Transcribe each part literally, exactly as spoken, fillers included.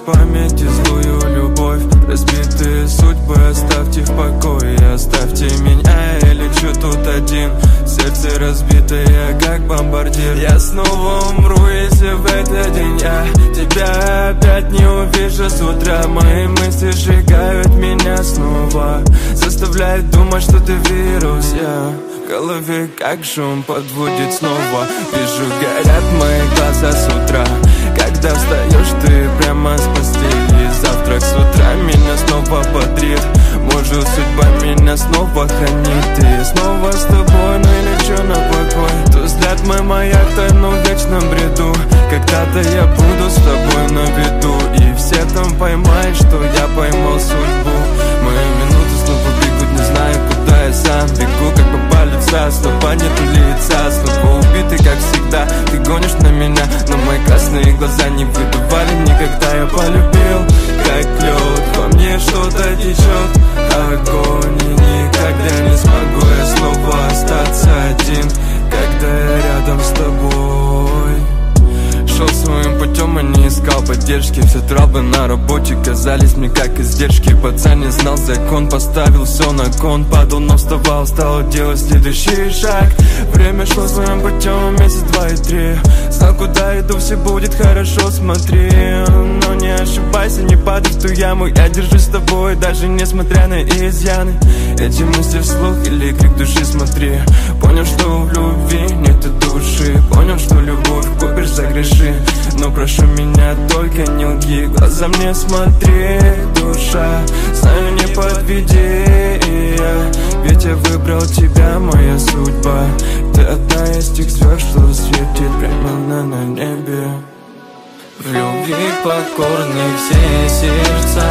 памяти злую любовь. Разбитые судьбы оставьте в покое, оставьте меня, я лечу тут один. Сердце разбитое, как бомбардир. Я снова умру, если в этот день я тебя опять не увижу с утра. Мои мысли сжигают меня снова, заставляют думать, что ты вирус. Я в голове как шум подводит снова. Вижу, горят мои глаза с утра, когда встаешь ты прямо с постели. Завтрак с утра меня снова бодрит. Может, судьба меня снова хранит. И я снова с тобой, но я лечу на покой. То взгляд мой маяк, тону в вечном бреду. Когда-то я буду с тобой на виду, и все там поймают, что я поймал судьбу. Мои минуты снова бегут, не знаю, куда я сам бегу, как попали в сад. Снова нет лица, снова убитый, как всегда. Ты гонишь на меня, но мои красные глаза не выдавали никогда. Я полюбил, как лед, во мне что-то течет огонь. И никогда не смогу я снова остаться один, когда я рядом с тобой. Шел своим путем и не искал поддержки. Все травы на работе казались мне как издержки. Пацан не знал закон, поставил все на кон. Падал, но вставал, стал делать следующий шаг. Время шло своим путем, месяц, два и три. Знал, куда иду, все будет хорошо, смотри. Но не ошибайся, не падай в ту яму. Я держусь с тобой, даже несмотря на изъяны. Эти мысли вслух или крик души, смотри. Понял, что в любви нет и души. Понял, что любовь купишь за греши. Но прошу меня, только не лги, глаза мне смотри, душа. Знаю, не подведи, ведь я выбрал тебя, моя судьба. Ты одна из тех звезд, что светит прямо на, на небе. В любви покорны все сердца.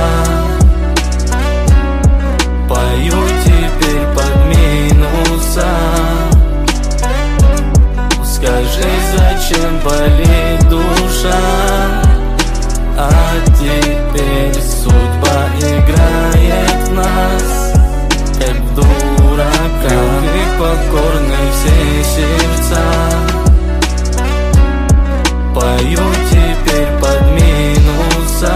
Пою теперь под минуса. Скажи, зачем болит душа? А теперь судьба играет в нас, как в дурака. Любви покорны все сердца. Пою теперь под минуса.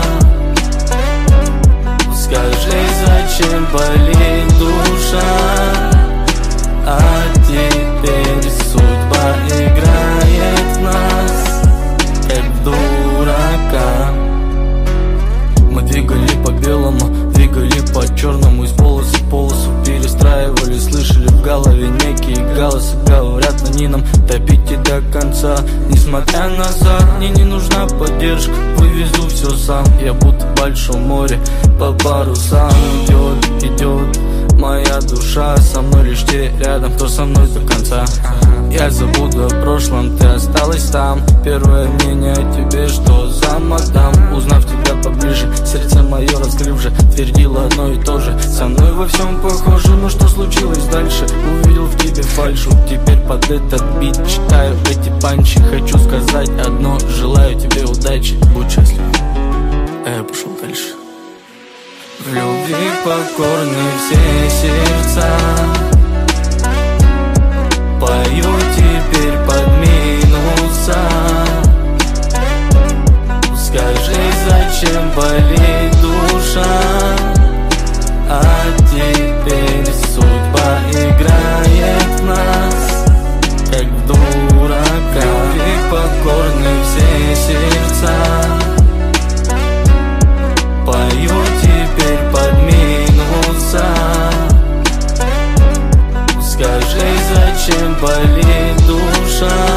Скажи, зачем болит душа? А теперь судьба играет в нас, как в дурака. Мы двигали по белому, двигали по черному. Из полосы в полосу перестраивали. Слышали в голове некие голоса, говорят, на ней нам топить и до конца. Несмотря назад, мне не нужна поддержка. Вывезу все сам, я будто в большом море по парусам. Идет, идет моя душа, со мной лишь те рядом, кто со мной до конца. Я забуду о прошлом, ты осталась там. Первое мнение о тебе, что за мадам. Узнав тебя поближе, сердце мое раскрыв же, твердило одно и то же. Со мной во всем похоже, но что случилось дальше? Увидел в тебе фальшу, теперь под этот бит читаю эти панчи. Хочу сказать одно, желаю тебе удачи, будь счастлив. А я пошел дальше. В любви покорны все сердца. Пою теперь под минуса. Скажи, зачем болит душа? А теперь судьба играет в нас, как в дурака. В любви покорны все сердца. Пою теперь под минуса. Скажи, зачем болит душа?